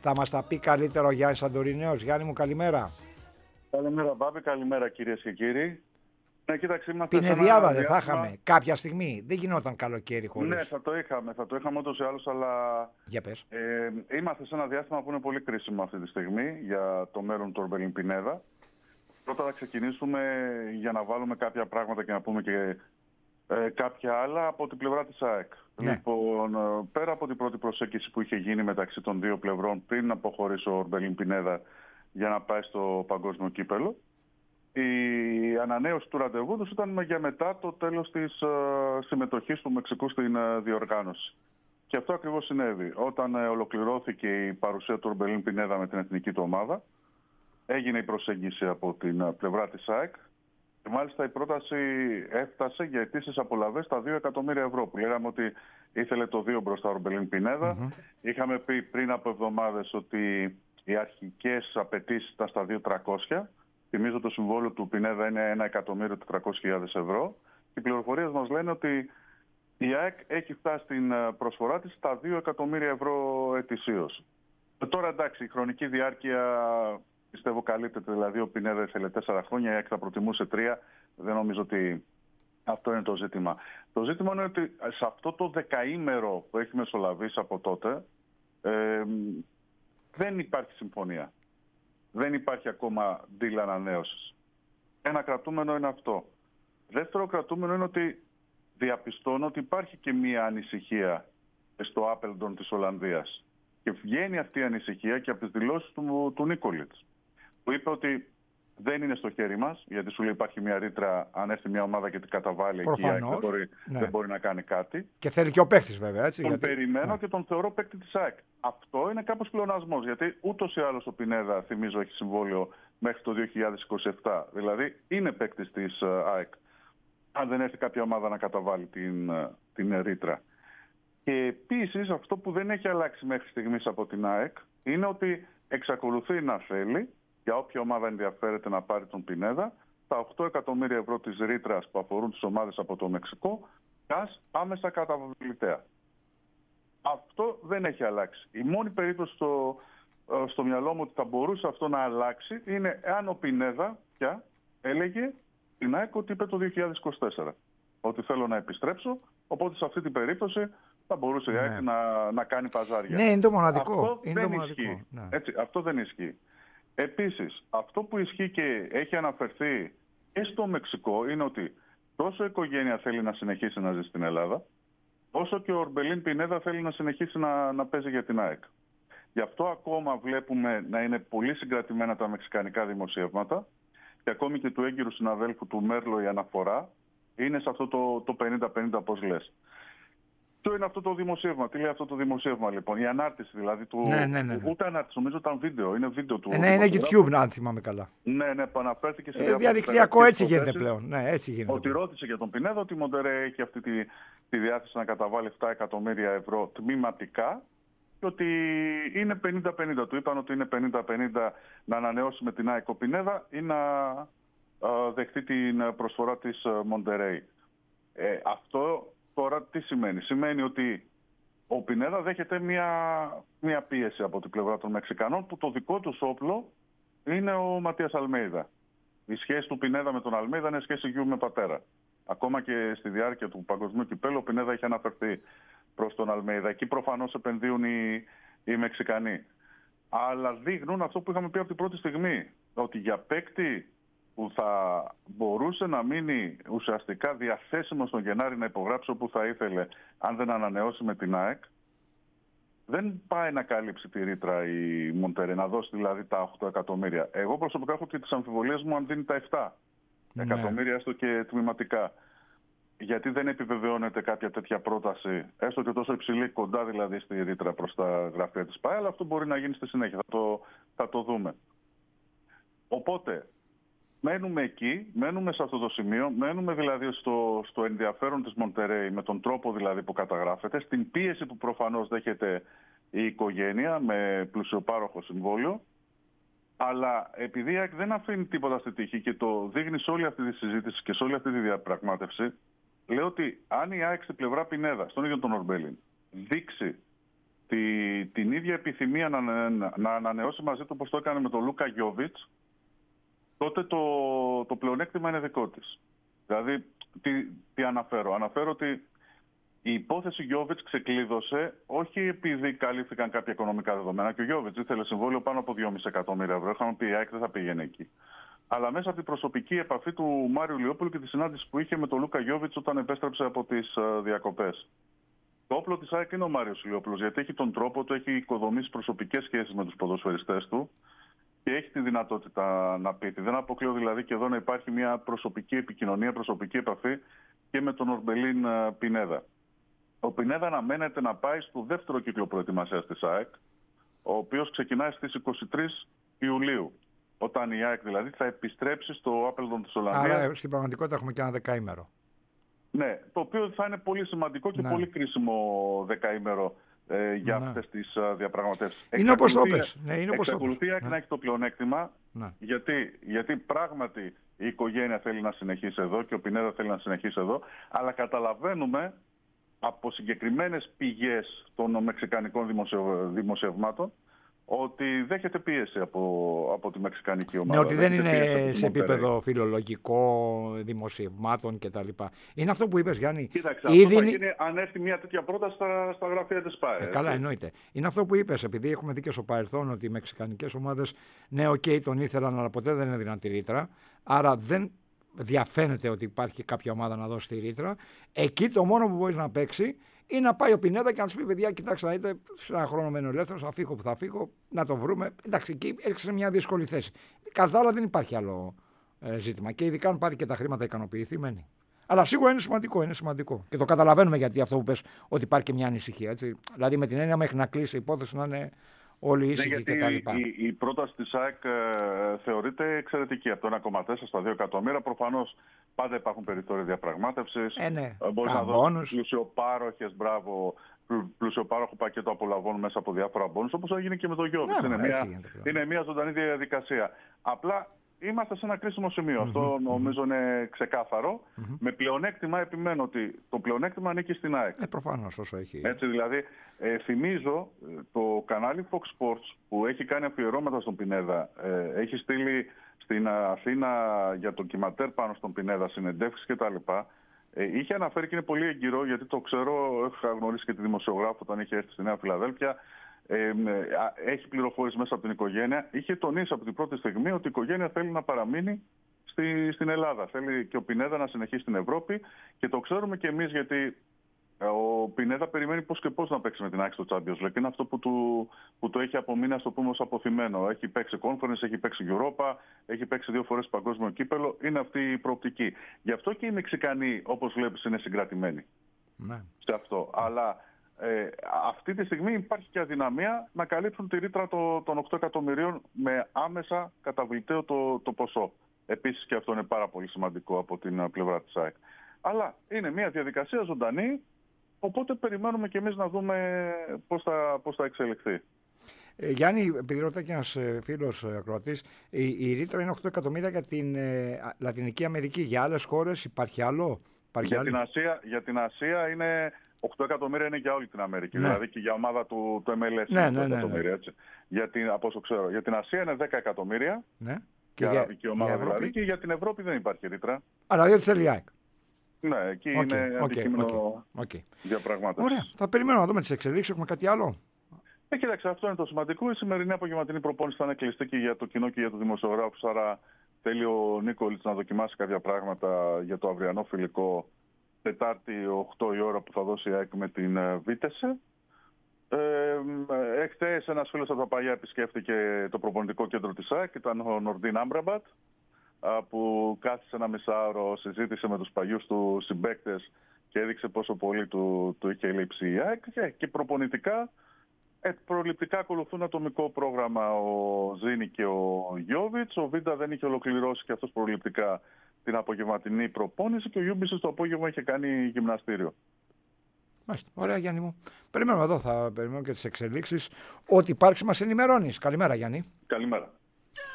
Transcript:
Θα μας τα πει καλύτερα ο Γιάννης Αντορινέος. Γιάννη μου, καλημέρα. Καλημέρα Μπάμπη, καλημέρα κυρίες και κύριοι. Ναι, κοίταξε, είμαστε Πινεδιάδα δεν θα είχαμε κάποια στιγμή? Δεν γινόταν καλοκαίρι χωρίς. Ναι, θα το είχαμε ούτως ή άλλως, αλλά Για πες. είμαστε σε ένα διάστημα που είναι πολύ κρίσιμο αυτή τη στιγμή για το μέλλον του Ορμπελίν Πινέδα. Πρώτα θα ξεκινήσουμε για να βάλουμε κάποια πράγματα και να πούμε και κάποια άλλα από την πλευρά της ΑΕΚ. Ναι. Λοιπόν, πέρα από την πρώτη προσέγγιση που είχε γίνει μεταξύ των δύο πλευρών πριν αποχωρήσει ο Ορμπελίν Πινέδα για να πάει στο παγκόσμιο κύπελο, η ανανέωση του ραντεβού τους ήταν για μετά το τέλος της συμμετοχής του Μεξικού στην διοργάνωση. Και αυτό ακριβώς συνέβη. Όταν ολοκληρώθηκε η παρουσία του Ορμπελίν Πινέδα με την εθνική του ομάδα, έγινε η προσέγγιση από την πλευρά της ΑΕΚ. Και μάλιστα η πρόταση έφτασε για αιτήσεις απολαβές στα 2 εκατομμύρια ευρώ. Που λέγαμε ότι ήθελε το 2 μπροστά ο Ορμπελίν Πινέδα. Είχαμε πει πριν από εβδομάδες ότι οι αρχικές απαιτήσεις ήταν στα 2.300. Θυμίζω το συμβόλαιο του Πινέδα είναι 1.400.000 ευρώ. Οι πληροφορίες μας λένε ότι η ΑΕΚ έχει φτάσει στην προσφορά της στα 2 εκατομμύρια ευρώ ετησίως. Τώρα εντάξει, η χρονική διάρκεια πιστεύω καλύπτεται. Δηλαδή ο Πινέδα ήθελε 4 χρόνια, η ΑΕΚ θα προτιμούσε 3. Δεν νομίζω ότι αυτό είναι το ζήτημα. Το ζήτημα είναι ότι σε αυτό το δεκαήμερο που έχει μεσολαβήσει από τότε δεν υπάρχει συμφωνία. Δεν υπάρχει ακόμα deal ανανέωσης. Ένα κρατούμενο είναι αυτό. Δεύτερο κρατούμενο είναι ότι διαπιστώνω ότι υπάρχει και μία ανησυχία στο Άπελντον της Ολλανδίας. Και βγαίνει αυτή η ανησυχία και από τις δηλώσεις του Νίκολιτς, που είπε ότι δεν είναι στο χέρι μας, γιατί σου λέει υπάρχει μια ρήτρα, αν έρθει μια ομάδα και την καταβάλει εκεί, δεν μπορεί να κάνει κάτι. Και θέλει και ο παίκτης βέβαια, έτσι. Τον περιμένω και τον θεωρώ παίκτη της ΑΕΚ. Αυτό είναι κάπως πλεονασμός, γιατί ούτως ή άλλως ο Πινέδα, θυμίζω, έχει συμβόλαιο μέχρι το 2027. Δηλαδή είναι παίκτης της ΑΕΚ, αν δεν έρθει κάποια ομάδα να καταβάλει την ρήτρα. Και επίσης αυτό που δεν έχει αλλάξει μέχρι στιγμής από την ΑΕΚ είναι ότι εξακολουθεί να θέλει, για όποια ομάδα ενδιαφέρεται να πάρει τον Πινέδα, τα 8 εκατομμύρια ευρώ της ρήτρας που αφορούν τις ομάδες από το Μεξικό, άμεσα καταβλητέα. Αυτό δεν έχει αλλάξει. Η μόνη περίπτωση στο μυαλό μου ότι θα μπορούσε αυτό να αλλάξει είναι εάν ο Πινέδα πια έλεγε την ΑΕΚ ότι είπε το 2024. Ότι θέλω να επιστρέψω, οπότε σε αυτή την περίπτωση θα μπορούσε η ΑΕΚ να κάνει παζάρια. Ναι, είναι το μοναδικό. Αυτό δεν ισχύει. Ναι. Έτσι, αυτό δεν ισχύει. Επίσης, αυτό που ισχύει και έχει αναφερθεί και στο Μεξικό είναι ότι τόσο η οικογένεια θέλει να συνεχίσει να ζει στην Ελλάδα, όσο και ο Ορμπελίν Πινέδα θέλει να συνεχίσει να παίζει για την ΑΕΚ. Γι' αυτό ακόμα βλέπουμε να είναι πολύ συγκρατημένα τα μεξικανικά δημοσιεύματα και ακόμη και του έγκυρου συναδέλφου του Μέρλο η αναφορά είναι σε αυτό το 50-50 πώς λες. Ποιο είναι αυτό το δημοσίευμα, τι λέει αυτό το δημοσίευμα λοιπόν, η ανάρτηση δηλαδή του. Ναι. Ούτε ανάρτηση, νομίζω ήταν βίντεο. Είναι βίντεο του. Ναι, είναι YouTube, αν θυμάμαι καλά. Ναι, που αναφέρθηκε σε διάφορες διαδικτυακό έτσι γίνεται πλέον. Ναι, έτσι γίνεται. Ότι ρώτησε για τον Πινέδα ότι η Μοντερέ έχει αυτή τη διάθεση να καταβάλει 7 εκατομμύρια ευρώ τμηματικά και ότι είναι 50-50. Του είπαν ότι είναι 50-50 να ανανεώσει με την ΑΕΚ ο Πινέδα ή να δεχτεί την προσφορά της Μοντερέι. Αυτό τώρα τι σημαίνει? Σημαίνει ότι ο Πινέδα δέχεται μια πίεση από την πλευρά των Μεξικανών που το δικό τους όπλο είναι ο Ματίας Αλμέιδα. Η σχέση του Πινέδα με τον Αλμέιδα είναι σχέση γιου με πατέρα. Ακόμα και στη διάρκεια του παγκοσμίου κυπέλλου ο Πινέδα έχει αναφερθεί προς τον Αλμέιδα. Εκεί προφανώς επενδύουν οι Μεξικανοί. Αλλά δείχνουν αυτό που είχαμε πει από την πρώτη στιγμή. Ότι για παίκτη που θα μπορούσε να μείνει ουσιαστικά διαθέσιμο στον Γενάρη να υπογράψει όπου θα ήθελε αν δεν ανανεώσει με την ΑΕΚ, δεν πάει να καλύψει τη ρήτρα η Μοντερέ, να δώσει δηλαδή τα 8 εκατομμύρια. Εγώ προσωπικά έχω και τις αμφιβολίες μου αν δίνει τα 7 εκατομμύρια, έστω και τμηματικά. Γιατί δεν επιβεβαιώνεται κάποια τέτοια πρόταση, έστω και τόσο υψηλή, κοντά δηλαδή στη ρήτρα προς τα γραφεία της ΠΑΕ, αλλά αυτό μπορεί να γίνει στη συνέχεια, θα το δούμε. Οπότε, μένουμε εκεί, μένουμε σε αυτό το σημείο, μένουμε δηλαδή στο ενδιαφέρον της Μοντερέι με τον τρόπο δηλαδή που καταγράφεται, στην πίεση που προφανώς δέχεται η οικογένεια με πλουσιοπάροχο συμβόλαιο, αλλά επειδή η ΑΕΚ δεν αφήνει τίποτα στη τύχη και το δείχνει σε όλη αυτή τη συζήτηση και σε όλη αυτή τη διαπραγμάτευση, λέω ότι αν η ΑΕΚ στην πλευρά Πινέδα, στον ίδιο τον Ορμπέλιν, δείξει την ίδια επιθυμία να ανανεώσει μαζί του όπως το έκανε με τον Λούκα Γιόβιτς, τότε το πλεονέκτημα είναι δικό της. Δηλαδή, τι αναφέρω. Αναφέρω ότι η υπόθεση Γιόβιτς ξεκλείδωσε όχι επειδή καλύφθηκαν κάποια οικονομικά δεδομένα, και ο Γιόβιτς ήθελε συμβόλαιο πάνω από 2,5 εκατομμύρια ευρώ. Είχαμε πει η ΑΕΚ δεν θα πήγαινε εκεί. Αλλά μέσα από την προσωπική επαφή του Μάριου Λιόπουλου και τη συνάντηση που είχε με τον Λούκα Γιόβιτς όταν επέστρεψε από τις διακοπές. Το όπλο της ΑΕΚ είναι ο Μάριος Λιόπουλος, γιατί έχει τον τρόπο του, έχει οικοδομήσει προσωπικές σχέσεις με τους ποδοσφαιριστές του και έχει τη δυνατότητα να πει. Δεν αποκλείω δηλαδή και εδώ να υπάρχει μια προσωπική επικοινωνία, προσωπική επαφή και με τον Ορμπελίν Πινέδα. Ο Πινέδα αναμένεται να πάει στο δεύτερο κύκλο προετοιμασίας της ΑΕΚ, ο οποίος ξεκινάει στις 23 Ιουλίου. Όταν η ΑΕΚ δηλαδή θα επιστρέψει στο Άπελντον της Ολλανδίας. Άρα στην πραγματικότητα έχουμε και ένα δεκαήμερο. Ναι, το οποίο θα είναι πολύ σημαντικό και πολύ κρίσιμο δεκαήμερο για αυτές τις διαπραγματεύσεις. Είναι όπως το πες. Εξακολουθεί να έχει το πλεονέκτημα, γιατί πράγματι η οικογένεια θέλει να συνεχίσει εδώ και ο Πινέδα θέλει να συνεχίσει εδώ, αλλά καταλαβαίνουμε από συγκεκριμένες πηγές των μεξικανικών δημοσιευμάτων ότι δέχεται πίεση από τη μεξικανική ομάδα. Ναι, ότι δεν είναι σε επίπεδο φιλολογικό, δημοσιευμάτων κτλ. Είναι αυτό που είπες, Γιάννη. Κοίταξε, αυτό θα γίνει αν έρθει μια τέτοια πρόταση στα γραφεία της ΠΑΕ. Καλά, εννοείται. Είναι αυτό που είπες, επειδή έχουμε δει και στο παρελθόν ότι οι μεξικανικές ομάδες, ναι, τον ήθελαν, αλλά ποτέ δεν έδιναν τη ρήτρα. Άρα δεν διαφαίνεται ότι υπάρχει κάποια ομάδα να δώσει τη ρήτρα. Εκεί το μόνο που μπορεί να παίξει ή να πάει ο Πινέδα και να του πει: παιδιά, κοιτάξτε να δείτε, σε ένα χρόνο μένω ελεύθερο, θα φύγω που θα φύγω, να το βρούμε. Εντάξει, εκεί έρχεσαι σε μια δύσκολη θέση. Κατά άλλα δεν υπάρχει άλλο ζήτημα. Και ειδικά αν πάρει και τα χρήματα ικανοποιηθεί, μένει. Αλλά σίγουρα είναι σημαντικό, είναι σημαντικό. Και το καταλαβαίνουμε γιατί αυτό που πες, ότι υπάρχει και μια ανησυχία. Έτσι. Δηλαδή με την έννοια μέχρι να κλείσει η υπόθεση να είναι όλοι ήσυχοι κτλ. Η πρόταση της ΑΕΚ θεωρείται εξαιρετική. Από το 1,4 στα 2 εκατομμύρια. Προφανώς πάντα υπάρχουν περιθώρια διαπραγμάτευσης. Μπορεί να δώσει πλουσιοπάροχες, πλουσιοπάροχο πακέτο απολαβών μέσα από διάφορα μπόνους, όπως έγινε και με το Γιώβιτς. Είναι μια ζωντανή διαδικασία. Απλά είμαστε σε ένα κρίσιμο σημείο. Αυτό νομίζω είναι ξεκάθαρο. Με πλεονέκτημα, επιμένω ότι το πλεονέκτημα ανήκει στην ΑΕΚ. Προφανώς όσο έχει. Έτσι δηλαδή, θυμίζω το κανάλι Fox Sports που έχει κάνει αφιερώματα στον Πινέδα. Έχει στείλει στην Αθήνα για ντοκιματέρ πάνω στον Πινέδα, συνεντεύξεις κτλ. Είχε αναφέρει και είναι πολύ έγκυρο, γιατί το ξέρω, είχα γνωρίσει και τη δημοσιογράφο όταν είχε έρθει στη Νέα Φιλαδέλφια. Έχει πληροφορίες μέσα από την οικογένεια. Είχε τονίσει από την πρώτη στιγμή ότι η οικογένεια θέλει να παραμείνει στην Ελλάδα. Θέλει και ο Πινέδα να συνεχίσει στην Ευρώπη και το ξέρουμε και εμείς, γιατί ο Πινέδα περιμένει πώς και πώς να παίξει με την ΑΕΚ στο Champions League. Είναι αυτό που το έχει απομείνει, ας το πούμε, ως αποθυμένο. Έχει παίξει Conference, έχει παίξει Europa, έχει παίξει 2 φορές παγκόσμιο κύπελο. Είναι αυτή η προοπτική. Γι' αυτό και οι Μεξικανοί, όπως βλέπεις, είναι συγκρατημένοι σε αυτό. Αλλά αυτή τη στιγμή υπάρχει και αδυναμία να καλύψουν τη ρήτρα των 8 εκατομμυρίων με άμεσα καταβλητέο το ποσό. Επίσης και αυτό είναι πάρα πολύ σημαντικό από την πλευρά της ΑΕΚ. Αλλά είναι μια διαδικασία ζωντανή, οπότε περιμένουμε και εμείς να δούμε πώς θα εξελιχθεί. Γιάννη, επειδή ρωτάει και ένας φίλος ακροατής, η ρήτρα είναι 8 εκατομμύρια για την Λατινική Αμερική. Για άλλες χώρες υπάρχει άλλο? Για την Ασία είναι 8 εκατομμύρια είναι για όλη την Αμερική, δηλαδή και για ομάδα του MLS. Ναι. Έτσι. Από όσο ξέρω. Για την Ασία είναι 10 εκατομμύρια. Ναι. Και για αραβική ομάδα δηλαδή. Και για την Ευρώπη δεν υπάρχει ρήτρα. Αλλά δεν θέλει η ΑΕΚ. Ναι, εκεί είναι αντικείμενο διαπραγμάτευση. Ωραία. Θα περιμένουμε να δούμε τις εξελίξεις. Έχουμε κάτι άλλο? Κοίταξε, αυτό είναι το σημαντικό. Η σημερινή απογευματινή προπόνηση θα είναι κλειστή και για το κοινό και για τους δημοσιογράφους. Άρα θέλει ο Νίκολιτς να δοκιμάσει κάποια πράγματα για το αυριανό φιλικό Τετάρτη 8 η ώρα που θα δώσει η ΑΕΚ με την Βίτεσε. Εχθές ένας φίλος από τα παλιά επισκέφτηκε το προπονητικό κέντρο της ΑΕΚ, ήταν ο Νορντίν Άμπραμπατ, που κάθισε ένα μισάωρο, συζήτησε με τους παλιούς του συμπαίκτες και έδειξε πόσο πολύ του είχε λείψει η ΑΕΚ. Και προπονητικά, προληπτικά ακολουθούν ατομικό πρόγραμμα ο Ζήνη και ο Γιόβιτς. Ο Βίντα δεν είχε ολοκληρώσει και αυτός προληπτικά την απογευματινή προπόνηση και ο Γιούμπισης το απόγευμα είχε κάνει γυμναστήριο. Μάλιστα. Ωραία, Γιάννη μου. Περιμένουμε εδώ, θα περιμένουμε και τις εξελίξεις. Ό,τι υπάρξει μας ενημερώνεις. Καλημέρα, Γιάννη. Καλημέρα.